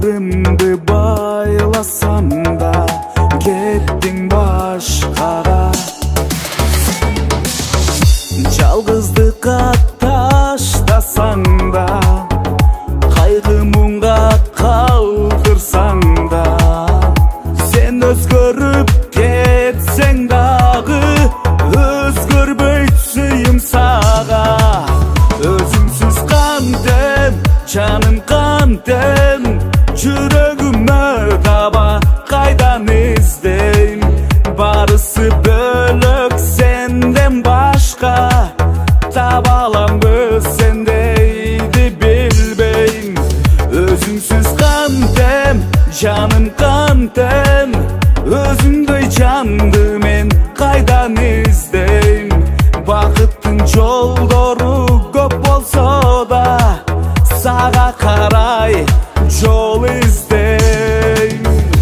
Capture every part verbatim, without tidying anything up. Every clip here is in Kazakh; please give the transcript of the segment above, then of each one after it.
өмірімді байlasam da кеттің башқаға. Жалғыздыққа таштасаң да, қайғы мұңға қалдырсаң да, сен өзгеріп кетсең дағы, өзгербейт сүйім саға. Өзіңсіз қантем, жаным қантем, жүрегіме таба қайдан іздейм. Барысы бөлік сенден башқа, таба алам біз сендейді білбейм. Өзіңсіз қантем, жаным қантем, өзіңдей жанды мен қайдан іздейм. Бақыттың жолдары көп болса да, саға қарай жол іздейм.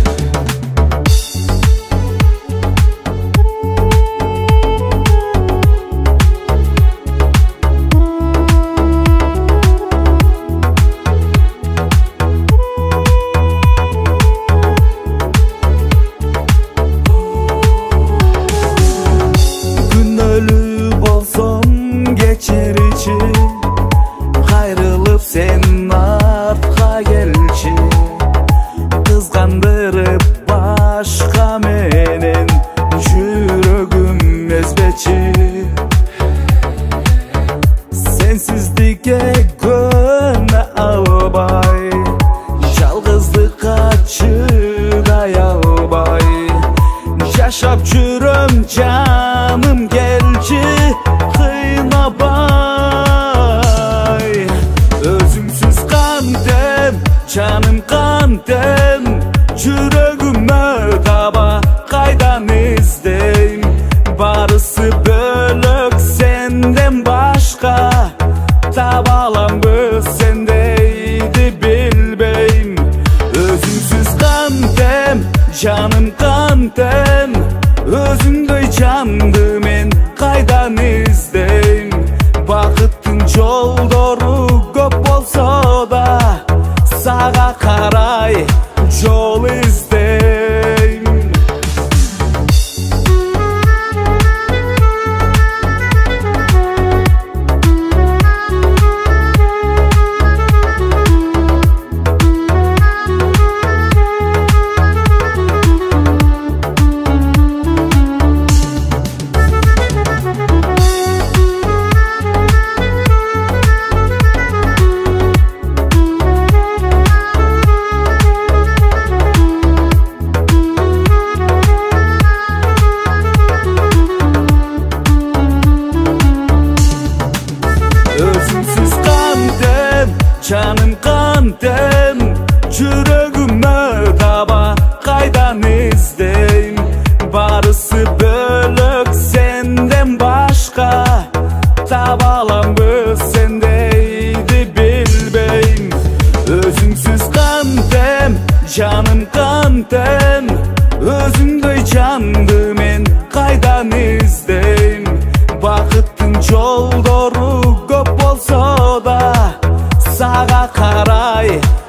Geçirici, ayrılıp sen артқа келші. Kızgandırıp başka menen, жүрегім ezbeci. Sensizlikке көне албай, жалғыздыққа чыдай албай, жашап жүрем жаным келші. Қинабай, өзіңсіз қантем, жаным қантем, жүрегіме таба қайдан іздейм. Барысы бөлік сенден башқа, таба алам біз сендейді білбейм. Өзіңсіз қантем, жаным қантем, өзіңдей жанды мен қайдан іздейм. Бақыттың жолдары көп болса да, саға қарай жол іздейм. Özümsüz kantem, canım kantem, жүрегіме таба қайдан іздейм. Барысы бөлік сенден башқа, таба алам біз сендейді білбейм. Өзіңсіз қантем, жаным қантем, өзіңдей жанды мен қайдан іздейм. Бақыттың жолдары көп болса да, саға қарай